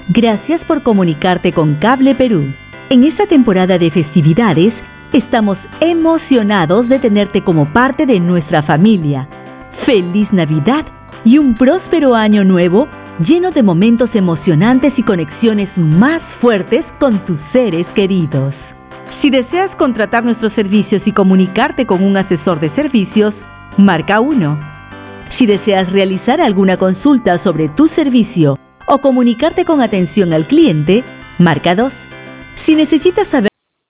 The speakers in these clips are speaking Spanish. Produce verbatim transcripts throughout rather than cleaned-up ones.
Gracias por comunicarte con Cable Perú. En esta temporada de festividades, estamos emocionados de tenerte como parte de nuestra familia. ¡Feliz Navidad y un próspero año nuevo lleno de momentos emocionantes y conexiones más fuertes con tus seres queridos! Si deseas contratar nuestros servicios y comunicarte con un asesor de servicios, marca uno. Si deseas realizar alguna consulta sobre tu servicio o comunicarte con atención al cliente, marca dos. Si necesitas saber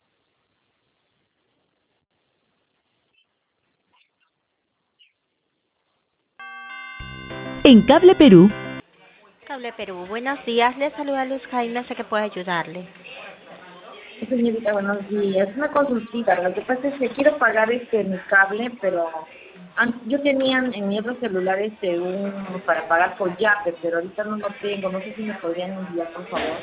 en Cable Perú, Cable Perú, buenos días. Le saluda Luz Jaime, no sé qué puede ayudarle. Señorita, buenos días. Una consultita. Lo que pasa es que quiero pagar este mi cable, pero an- yo tenía en mi otro celular este un para pagar por Yape, pero ahorita no lo tengo. No sé si me podrían enviar, por favor.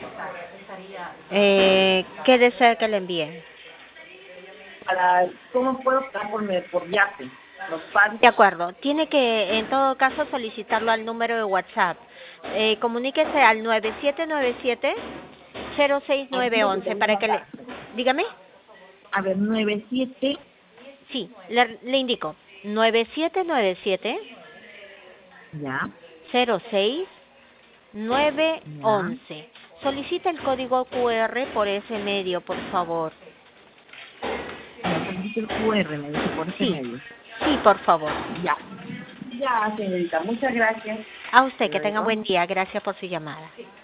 Eh, ¿Qué desea que le envíe? Para ¿cómo puedo pagar por me- por Yape? Los pagos. De acuerdo. Tiene que, en todo caso, solicitarlo al número de WhatsApp. Eh, comuníquese al nueve siete nueve siete cero seis A ver, nueve once para que le... Dígame. a ver, nueve siete. Sí, le, le indico. nueve siete nueve siete Ya, cero seis nueve ya. once. Solicita el código Q R por ese medio, por favor. Me solicito el Q R, me dice por ese Sí, medio. sí, por favor. Ya. Ya, señorita. Muchas gracias. A usted, Hasta que tenga luego. buen día. Gracias por su llamada.